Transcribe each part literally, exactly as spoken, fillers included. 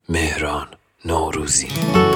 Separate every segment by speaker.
Speaker 1: مهران نوروزی.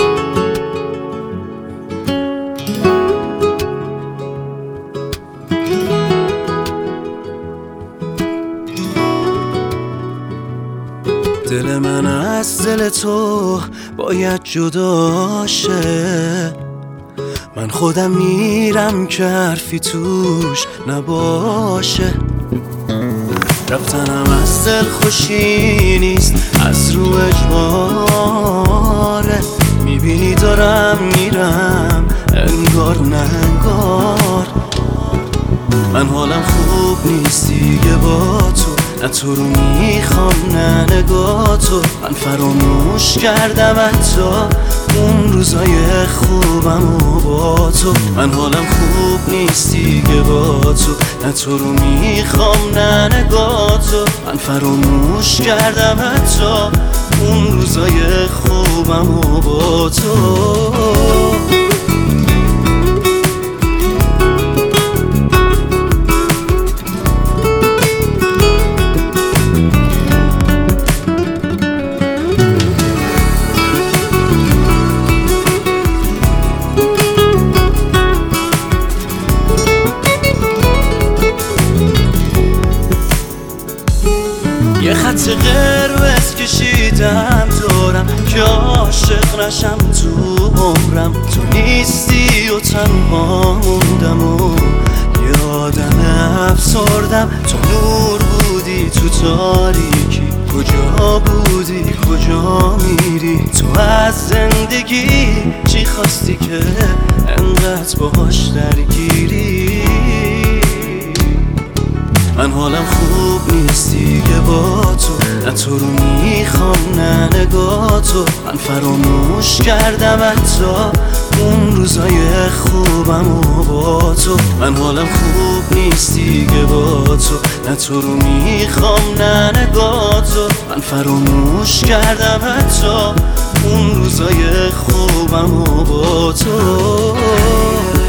Speaker 2: دل من از دل تو باید جدا شه، من خودم میرم که حرفی توش نباشه. رفتنم از دل خوشی نیست، از رو اجباره. میبینی دارم میرم انگار ننگار. من حالم خوب نیست دیگه با تو، نه تو رو میخوام نه نگاه تو. من فراموش کردم حتی اون روزای خوبم و با تو. من حالم خوب نیست دیگه با تو، نه تو رو میخوام نه نگاه تو. من فراموش کردم حتی اون روزای خوبم و با تو. یه خط قرمز کشیدم دورم که عاشق نشم تو عمرم. تو نیستی و تنها موندم و یه آدم افسردم. تو نور بودی تو تاریکی، کجا بودی کجا میری؟ تو از زندگی چی خواستی که انقدر باهاش درگیری؟ من حالم خوب نیست دیگه با تو، نه تو رو میخوام نه نگاه تو. من فراموش کردم حتی اون روزای خوبم و با تو. من حالم خوب نیست دیگه با تو، نه تو رو میخوام نه نگاه تو. من فراموش کردم حتی اون روزای خوبم و با تو.